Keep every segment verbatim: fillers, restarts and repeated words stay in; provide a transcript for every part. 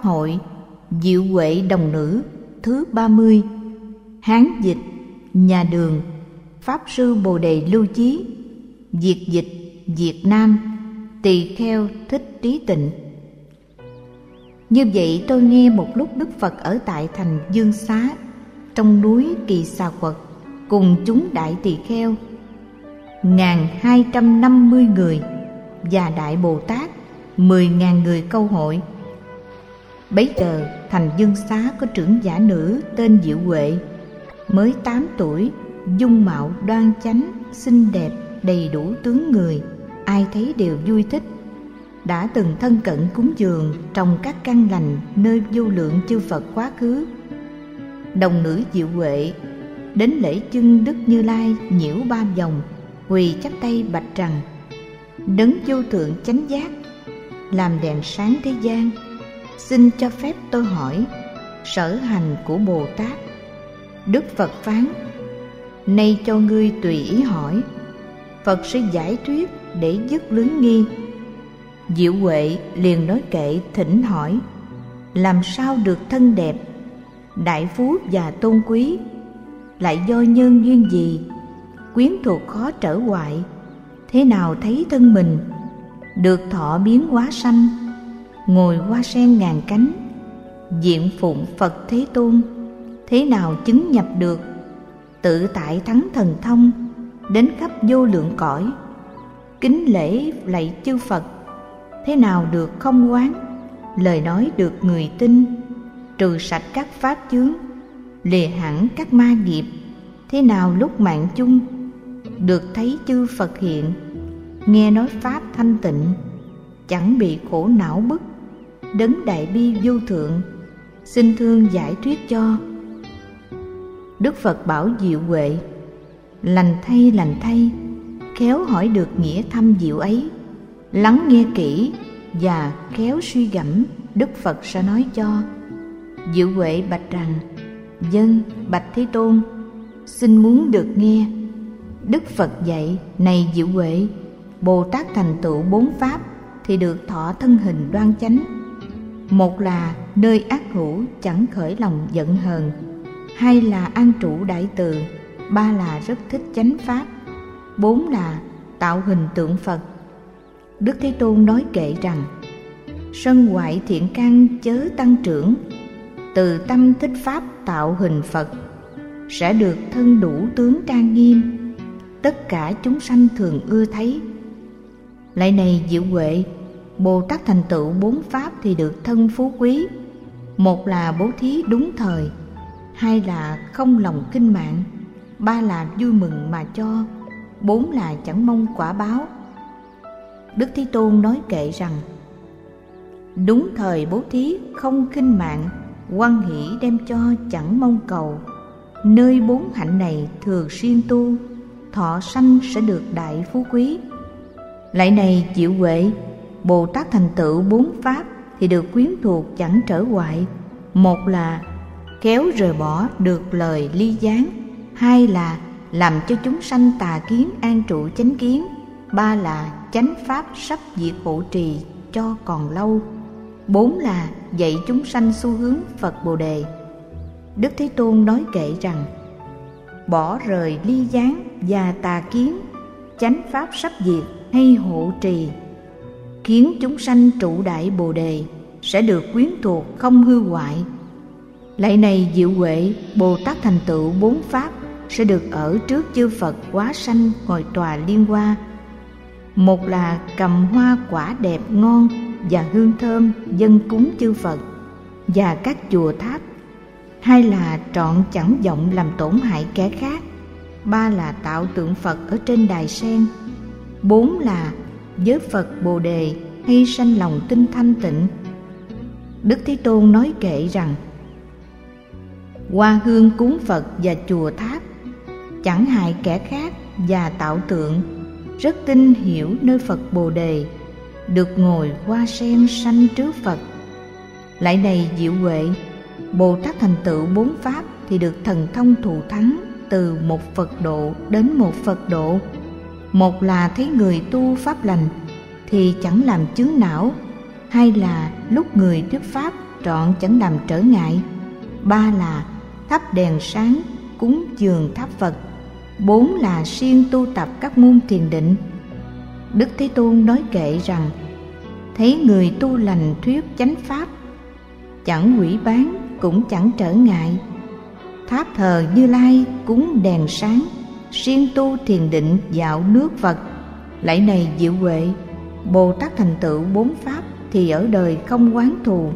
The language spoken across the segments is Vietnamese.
hội Diệu Huệ Đồng Nữ thứ ba mươi. Hán dịch Nhà Đường, Pháp Sư Bồ Đề Lưu Chí, Việt dịch Việt Nam, Tỳ Kheo Thích Trí Tịnh. Như vậy tôi nghe một lúc Đức Phật ở tại thành Dương Xá trong núi Kỳ Xà Quật cùng chúng đại tỳ kheo ngàn hai trăm năm mươi người và đại Bồ Tát mười ngàn người câu hội. Bấy giờ thành Dương Xá có trưởng giả nữ tên Diệu Huệ, mới tám tuổi, dung mạo đoan chánh, xinh đẹp, đầy đủ tướng người, ai thấy đều vui thích. Đã từng thân cận cúng dường trồng các căn lành nơi vô lượng chư Phật quá khứ. Đồng nữ Diệu Huệ đến lễ chân Đức Như Lai nhiễu ba vòng, quỳ chắp tay bạch rằng: Đấng vô thượng chánh giác, làm đèn sáng thế gian, xin cho phép tôi hỏi sở hành của Bồ Tát. Đức Phật phán: Nay cho ngươi tùy ý hỏi, Phật sẽ giải thuyết để dứt lướng nghi. Diệu Huệ liền nói kệ thỉnh hỏi: Làm sao được thân đẹp, đại phú và tôn quý, lại do nhân duyên gì, quyến thuộc khó trở hoại, thế nào thấy thân mình, được thọ biến hóa sanh, ngồi hoa sen ngàn cánh, diện phụng Phật Thế Tôn, thế nào chứng nhập được, tự tại thắng thần thông, đến khắp vô lượng cõi, kính lễ lạy chư Phật, thế nào được không oán, lời nói được người tin, trừ sạch các pháp chướng, lìa hẳn các ma nghiệp, thế nào lúc mạng chung, được thấy chư Phật hiện, nghe nói pháp thanh tịnh, chẳng bị khổ não bức, đấng đại bi vô thượng, xin thương giải thuyết cho. Đức Phật bảo Diệu Huệ: Lành thay, lành thay, khéo hỏi được nghĩa thâm diệu ấy, lắng nghe kỹ và khéo suy gẫm, Đức Phật sẽ nói cho. Diệu Huệ bạch rằng: Vâng, bạch Thế Tôn, xin muốn được nghe. Đức Phật dạy: Này Diệu Huệ, Bồ Tát thành tựu bốn pháp thì được thọ thân hình đoan chánh. Một là nơi ác hữu chẳng khởi lòng giận hờn, hai là an trụ đại từ, ba là rất thích chánh pháp, bốn là tạo hình tượng Phật. Đức Thế Tôn nói kệ rằng: Sân hoại thiện căn chớ tăng trưởng, từ tâm thích pháp tạo hình Phật, sẽ được thân đủ tướng trang nghiêm, tất cả chúng sanh thường ưa thấy. Lại này Diệu Huệ, Bồ Tát thành tựu bốn pháp thì được thân phú quý. Một là bố thí đúng thời, hai là không lòng kinh mạng, ba là vui mừng mà cho, bốn là chẳng mong quả báo. Đức Thế Tôn nói kệ rằng: Đúng thời bố thí không khinh mạng, hoan hỷ đem cho chẳng mong cầu. Nơi bốn hạnh này thường xuyên tu, thọ sanh sẽ được đại phú quý. Lại này Diệu Huệ, Bồ Tát thành tựu bốn pháp thì được quyến thuộc chẳng trở hoại. Một là khéo rời bỏ được lời ly gián, hai là làm cho chúng sanh tà kiến an trụ chánh kiến, ba là chánh pháp sắp diệt hộ trì cho còn lâu, bốn là dạy chúng sanh xu hướng Phật Bồ Đề. Đức Thế Tôn nói kệ rằng: Bỏ rời ly gián và tà kiến, chánh pháp sắp diệt hay hộ trì, khiến chúng sanh trụ đại Bồ Đề, sẽ được quyến thuộc không hư hoại. Lại này Diệu Huệ, Bồ Tát thành tựu bốn pháp sẽ được ở trước chư Phật hóa sanh ngồi tòa liên hoa. Một là cầm hoa quả đẹp ngon và hương thơm dâng cúng chư Phật và các chùa tháp, hai là trọn chẳng vọng làm tổn hại kẻ khác, ba là tạo tượng Phật ở trên đài sen, bốn là với Phật Bồ Đề hay sanh lòng tinh thanh tịnh. Đức Thế Tôn nói kệ rằng: Hoa hương cúng Phật và chùa tháp chẳng hại kẻ khác, và tạo tượng rất tin hiểu nơi Phật Bồ Đề, được ngồi hoa sen sanh trước Phật. Lại này Diệu Huệ, Bồ Tát thành tựu bốn pháp thì được thần thông thù thắng từ một Phật độ đến một Phật độ. Một là thấy người tu pháp lành thì chẳng làm chướng não, hai là lúc người thuyết pháp trọn chẳng làm trở ngại. Ba là thắp đèn sáng, cúng dường tháp Phật. Bốn là siêng tu tập các môn thiền định. Đức Thế Tôn nói kệ rằng: thấy người tu lành thuyết chánh pháp, chẳng hủy bán cũng chẳng trở ngại. Tháp thờ Như Lai cúng đèn sáng, siêng tu thiền định dạo nước Phật. Lạy này Diệu Huệ, Bồ Tát thành tựu bốn pháp thì ở đời không oán thù.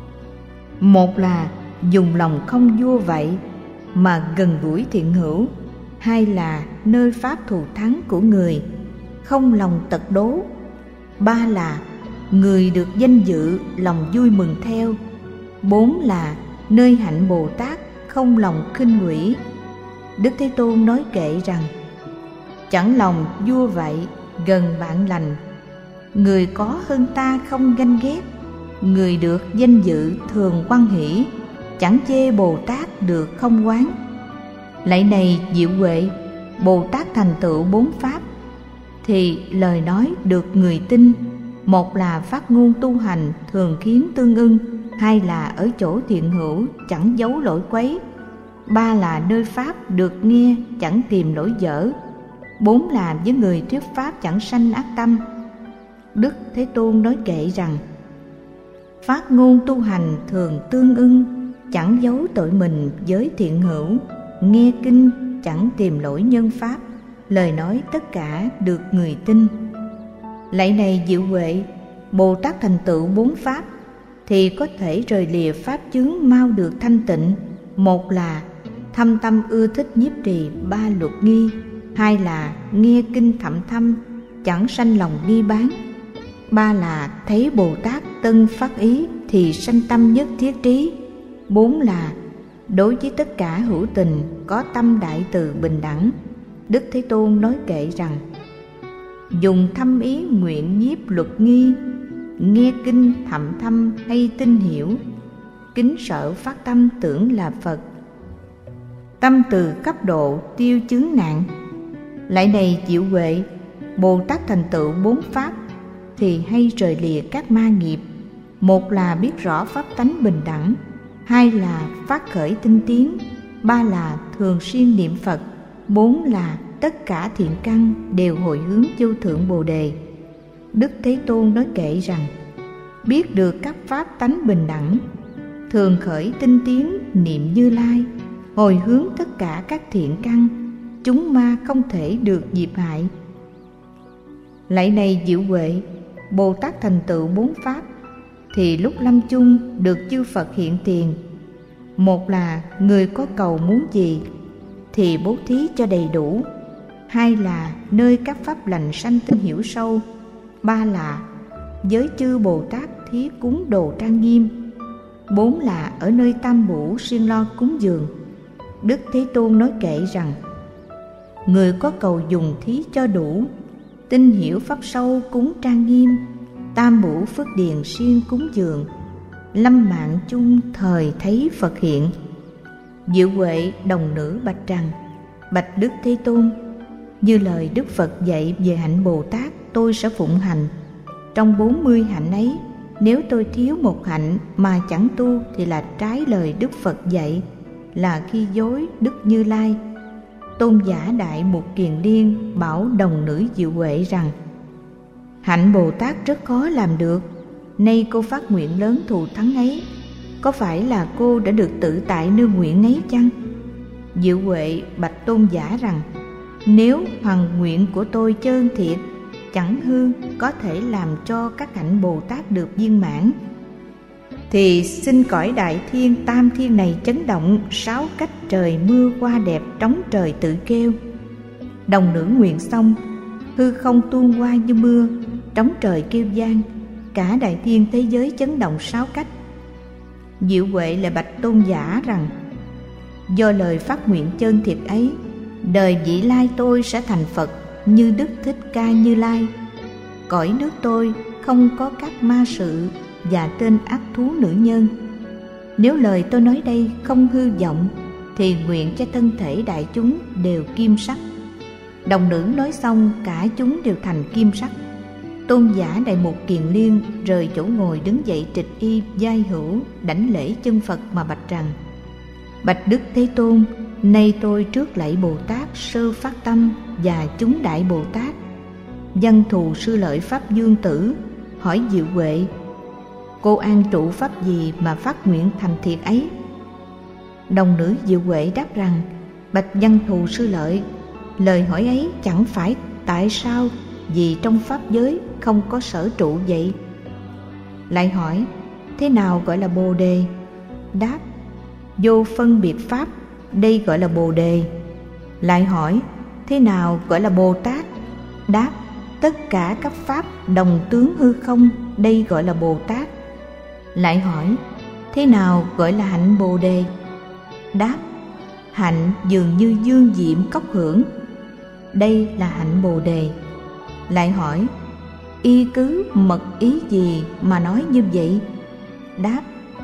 Một là dùng lòng không vua vậy mà gần gũi thiện hữu. Hai là nơi pháp thù thắng của người, không lòng tật đố. Ba là người được danh dự, lòng vui mừng theo. Bốn là nơi hạnh Bồ Tát, không lòng khinh hủy. Đức Thế Tôn nói kệ rằng: chẳng lòng vua vậy, gần bạn lành. Người có hơn ta không ganh ghét, người được danh dự thường hoan hỷ. Chẳng chê Bồ Tát được không oán. Lạy này Diệu Huệ, Bồ Tát thành tựu bốn pháp thì lời nói được người tin. Một là phát ngôn tu hành thường khiến tương ưng. Hai là ở chỗ thiện hữu chẳng giấu lỗi quấy. Ba là nơi pháp được nghe chẳng tìm lỗi dở. Bốn là với người thuyết pháp chẳng sanh ác tâm. Đức Thế Tôn nói kệ rằng: phát ngôn tu hành thường tương ưng, chẳng giấu tội mình với thiện hữu. Nghe kinh chẳng tìm lỗi nhân pháp, lời nói tất cả được người tin. Lạy này Diệu Huệ, Bồ Tát thành tựu bốn pháp thì có thể rời lìa pháp chướng mau được thanh tịnh. Một là thâm tâm ưa thích nhiếp trì ba luật nghi. Hai là nghe kinh thậm thâm, chẳng sanh lòng nghi bán. Ba là thấy Bồ Tát tân phát ý thì sanh tâm nhất thiết trí. Bốn là đối với tất cả hữu tình có tâm đại từ bình đẳng. Đức Thế Tôn nói kệ rằng: dùng thâm ý nguyện nhiếp luật nghi, nghe kinh thậm thâm hay tin hiểu, kính sợ phát tâm tưởng là Phật, tâm từ cấp độ tiêu chướng nạn. Lạy này Diệu Huệ, Bồ Tát thành tựu bốn pháp thì hay rời lìa các ma nghiệp. Một là biết rõ pháp tánh bình đẳng. Hai là phát khởi tinh tiến. Ba là thường xuyên niệm Phật. Bốn là tất cả thiện căn đều hồi hướng vô thượng Bồ Đề. Đức Thế Tôn nói kệ rằng: biết được các pháp tánh bình đẳng, thường khởi tinh tiến niệm Như Lai, hồi hướng tất cả các thiện căn, chúng ma không thể được diệt hại. Lạy này Diệu Huệ, Bồ Tát thành tựu bốn pháp thì lúc lâm chung được chư Phật hiện tiền. Một là người có cầu muốn gì thì bố thí cho đầy đủ. Hai là nơi các pháp lành sanh tinh hiểu sâu. Ba là với chư Bồ Tát thí cúng đồ trang nghiêm. Bốn là ở nơi tam bổ siêng lo cúng dường. Đức Thế Tôn nói kệ rằng: người có cầu dùng thí cho đủ, tinh hiểu pháp sâu cúng trang nghiêm, tam bổ phước điền siêng cúng dường, lâm mạng chung thời thấy Phật hiện. Diệu Huệ đồng nữ bạch rằng: bạch Đức Thế Tôn, như lời Đức Phật dạy về hạnh Bồ Tát tôi sẽ phụng hành. Trong bốn mươi hạnh ấy, nếu tôi thiếu một hạnh mà chẳng tu thì là trái lời Đức Phật dạy, là khi dối Đức Như Lai. Tôn giả Đại Mục Kiền Liên bảo đồng nữ Diệu Huệ rằng: hạnh Bồ Tát rất khó làm được. Nay cô phát nguyện lớn thù thắng ấy, có phải là cô đã được tự tại nương nguyện ấy chăng? Diệu Huệ bạch tôn giả rằng: nếu hoàn nguyện của tôi chân thiệt, chẳng hư, có thể làm cho các hạnh Bồ Tát được viên mãn, thì xin cõi đại thiên tam thiên này chấn động, sáu cách trời mưa hoa đẹp trống trời tự kêu. Đồng nữ nguyện xong, hư không tuôn hoa như mưa, trống trời kêu vang, cả đại thiên thế giới chấn động sáu cách. Diệu Huệ lại bạch tôn giả rằng: do lời phát nguyện chân thiệt ấy, đời vị lai tôi sẽ thành Phật như Đức Thích Ca Như Lai. Cõi nước tôi không có các ma sự và tên ác thú nữ nhân. Nếu lời tôi nói đây không hư vọng, thì nguyện cho thân thể đại chúng đều kim sắc. Đồng nữ nói xong, cả chúng đều thành kim sắc. Tôn giả Đại Mục Kiền Liên rời chỗ ngồi đứng dậy trịch y giai hữu, đảnh lễ chân Phật mà bạch rằng: Bạch Đức Thế Tôn, nay tôi trước lạy Bồ Tát Sơ Phát Tâm và chúng Đại Bồ Tát, Văn Thù Sư Lợi Pháp Dương Tử, hỏi Diệu Huệ: cô an trụ pháp gì mà phát nguyện thành thiệt ấy? Đồng nữ Diệu Huệ đáp rằng: bạch Văn Thù Sư Lợi, lời hỏi ấy chẳng phải tại sao vì trong pháp giới không có sở trụ vậy. Lại hỏi: thế nào gọi là Bồ Đề? Đáp: vô phân biệt pháp, đây gọi là Bồ Đề. Lại hỏi: thế nào gọi là Bồ Tát? Đáp: tất cả các pháp đồng tướng hư không, đây gọi là Bồ Tát. Lại hỏi: thế nào gọi là hạnh Bồ Đề? Đáp: hạnh dường như dương diệm cốc hưởng, đây là hạnh Bồ Đề. Lại hỏi: y cứ mật ý gì mà nói như vậy? Đáp: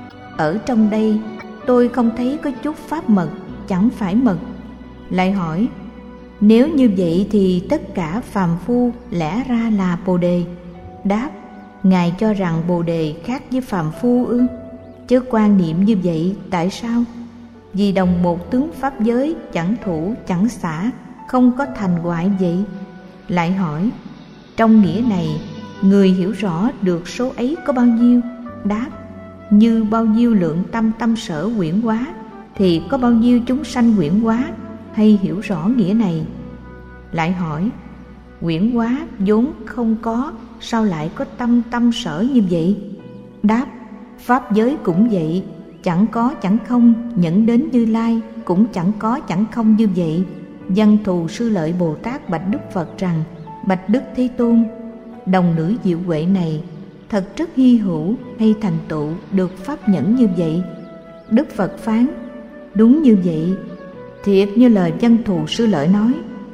ở trong đây tôi không thấy có chút pháp mật, chẳng phải mật. Lại hỏi: nếu như vậy thì tất cả phàm phu lẽ ra là Bồ Đề. Đáp: Ngài cho rằng Bồ Đề khác với phàm phu ư? Chứ quan niệm như vậy tại sao? Vì đồng một tướng pháp giới, chẳng thủ chẳng xả, không có thành hoại vậy. Lại hỏi: trong nghĩa này, người hiểu rõ được số ấy có bao nhiêu? Đáp: như bao nhiêu lượng tâm tâm sở huyễn hóa, thì có bao nhiêu chúng sanh huyễn hóa, hay hiểu rõ nghĩa này. Lại hỏi: huyễn hóa vốn không có, sao lại có tâm tâm sở như vậy? Đáp: pháp giới cũng vậy, chẳng có chẳng không, nhẫn đến Như Lai cũng chẳng có chẳng không như vậy. Văn Thù Sư Lợi Bồ Tát bạch Đức Phật rằng: bạch Đức Thế Tôn, đồng nữ Diệu Huệ này thật rất hy hữu hay thành tựu được pháp nhẫn như vậy. Đức Phật phán: đúng như vậy, thiệt như lời Văn Thù Sư Lợi nói.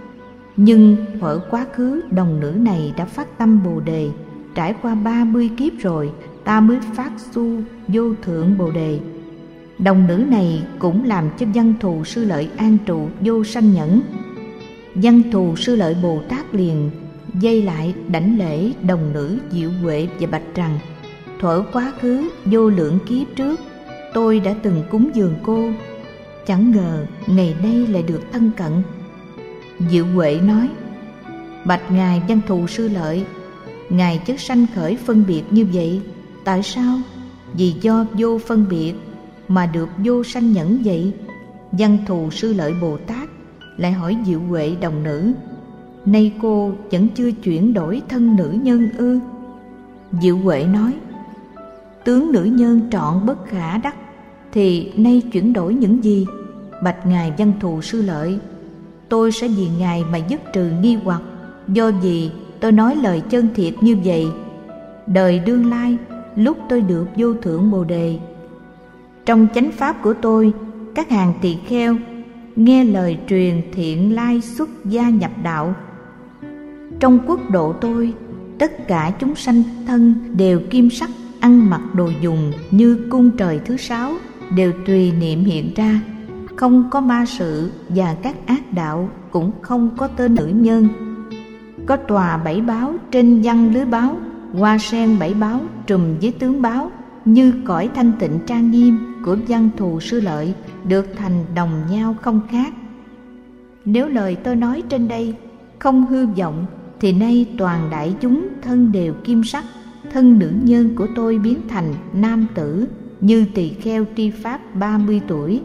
Nhưng thuở quá khứ đồng nữ này đã phát tâm Bồ Đề, trải qua ba mươi kiếp rồi ta mới phát su vô thượng Bồ Đề. Đồng nữ này cũng làm cho Văn Thù Sư Lợi an trụ vô sanh nhẫn. Văn Thù Sư Lợi Bồ Tát liền dây lại đảnh lễ đồng nữ Diệu Huệ và bạch rằng: thuở quá khứ vô lượng kiếp trước, tôi đã từng cúng dường cô, chẳng ngờ ngày nay lại được thân cận. Diệu Huệ nói: bạch ngài Văn Thù Sư Lợi, ngài chớ sanh khởi phân biệt như vậy. Tại sao? Vì do vô phân biệt mà được vô sanh nhẫn vậy. Văn Thù Sư Lợi Bồ Tát lại hỏi Diệu Huệ đồng nữ: nay cô vẫn chưa chuyển đổi thân nữ nhân ư? Diệu Huệ nói: tướng nữ nhân trọn bất khả đắc, thì nay chuyển đổi những gì? Bạch ngài Văn Thù Sư Lợi, tôi sẽ vì ngài mà dứt trừ nghi hoặc, do vì tôi nói lời chân thiệt như vậy. Đời đương lai, lúc tôi được vô thượng Bồ Đề, trong chánh pháp của tôi, các hàng tỳ kheo nghe lời truyền thiện lai xuất gia nhập đạo. Trong quốc độ tôi, tất cả chúng sanh thân đều kim sắc, ăn mặc đồ dùng như cung trời thứ sáu, đều tùy niệm hiện ra, không có ma sự và các ác đạo, cũng không có tên nữ nhân. Có tòa bảy báo trên văn lưới báo, hoa sen bảy báo trùm với tướng báo, như cõi thanh tịnh trang nghiêm của Văn Thù Sư Lợi, được thành đồng nhau không khác. Nếu lời tôi nói trên đây không hư vọng, thì nay toàn đại chúng thân đều kim sắc, thân nữ nhân của tôi biến thành nam tử, như tỳ kheo tri pháp ba mươi tuổi.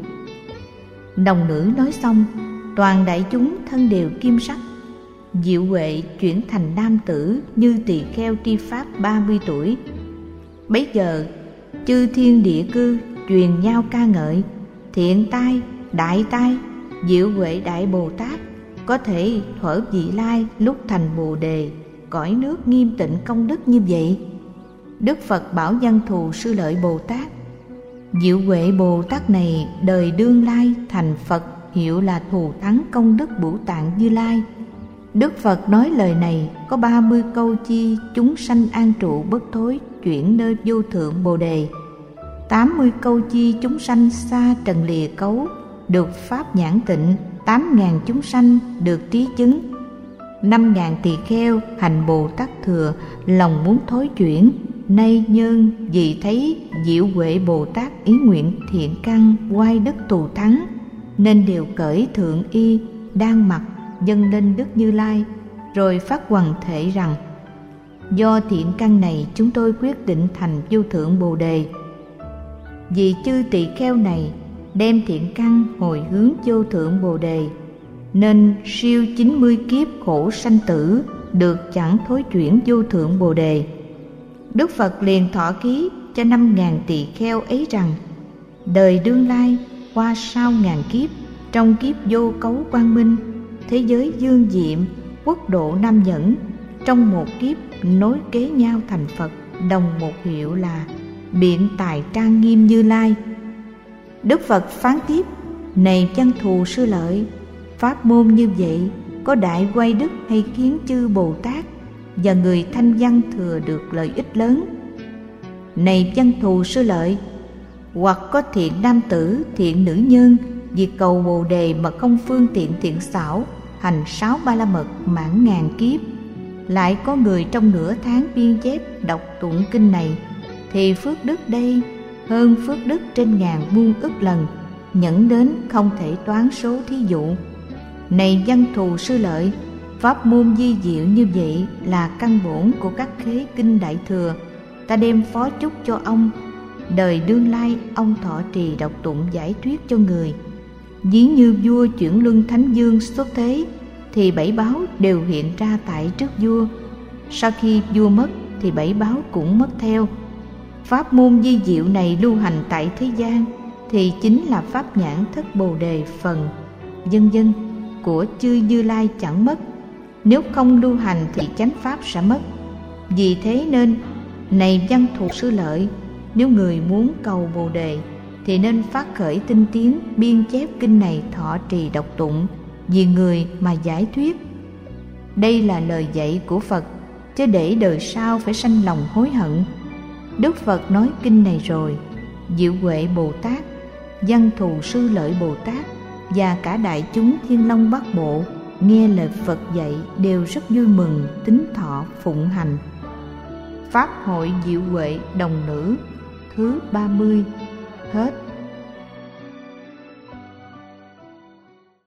Đồng nữ nói xong, toàn đại chúng thân đều kim sắc. Diệu Huệ chuyển thành nam tử như tỳ kheo tri pháp ba mươi tuổi. Bấy giờ chư thiên địa cư truyền nhau ca ngợi: thiện tai, đại tai, Diệu Huệ Đại Bồ Tát có thể thuở vị lai lúc thành Bồ Đề, cõi nước nghiêm tịnh công đức như vậy. Đức Phật bảo Văn Thù Sư Lợi Bồ Tát: Diệu Huệ Bồ Tát này đời đương lai thành Phật, hiệu là Thù Thắng Công Đức Bửu Tạng Như Lai. Đức Phật nói lời này có ba mươi câu chi chúng sanh an trụ bất thối, chuyển nơi vô thượng Bồ Đề. Tám mươi câu chi chúng sanh xa trần lìa cấu, được pháp nhãn tịnh. Tám ngàn chúng sanh được trí chứng. năm ngàn tỳ kheo hành Bồ Tát thừa, lòng muốn thối chuyển. Nay nhân vì thấy Diệu Huệ Bồ Tát ý nguyện thiện căn oai đức thù thắng, nên đều cởi thượng y đang mặc dâng lên Đức Như Lai, rồi phát hoằng thệ rằng: do thiện căn này chúng tôi quyết định thành vô thượng Bồ Đề. Vì chư tỳ kheo này đem thiện căn hồi hướng vô thượng Bồ Đề, nên siêu chín mươi kiếp khổ sanh tử được chẳng thối chuyển vô thượng Bồ Đề. Đức Phật liền thọ ký cho năm ngàn tỳ kheo ấy rằng: đời đương lai qua sau ngàn kiếp, trong kiếp vô cấu quang minh, thế giới dương diệm, quốc độ nam nhẫn, trong một kiếp nối kế nhau thành Phật, đồng một hiệu là Biện Tài Trang Nghiêm Như Lai. Đức Phật phán tiếp: này văn thù sư lợi, pháp môn như vậy có đại oai đức hay khiến chư Bồ Tát và người thanh văn thừa được lợi ích lớn. Này văn thù sư lợi, hoặc có thiện nam tử, thiện nữ nhân, vì cầu Bồ Đề mà không phương tiện thiện xảo, hành sáu ba la mật mãn ngàn kiếp, lại có người trong nửa tháng biên chép đọc tụng kinh này, thì phước đức đây hơn phước đức trên ngàn muôn ức lần, nhẫn đến không thể toán số thí dụ. Này văn thù sư lợi, pháp môn di diệu như vậy là căn bổn của các khế kinh đại thừa, ta đem phó chúc cho ông. Đời đương lai ông thọ trì đọc tụng giải thuyết cho người. Ví như vua chuyển luân thánh dương xuất thế, thì bảy báo đều hiện ra tại trước vua. Sau khi vua mất thì bảy báo cũng mất theo. Pháp môn di diệu này lưu hành tại thế gian, thì chính là pháp nhãn thất Bồ Đề phần vân vân của chư Như Lai chẳng mất. Nếu không lưu hành thì chánh pháp sẽ mất. Vì thế nên, này văn thù sư lợi, nếu người muốn cầu Bồ Đề thì nên phát khởi tinh tiến biên chép kinh này thọ trì đọc tụng, vì người mà giải thuyết. Đây là lời dạy của Phật, chứ để đời sau phải sanh lòng hối hận. Đức Phật nói kinh này rồi, Diệu Huệ Bồ Tát, văn thù sư lợi Bồ Tát và cả đại chúng Thiên Long Bát Bộ nghe lời Phật dạy đều rất vui mừng, tín thọ phụng hành. Pháp hội Diệu Huệ đồng nữ thứ ba mươi hết.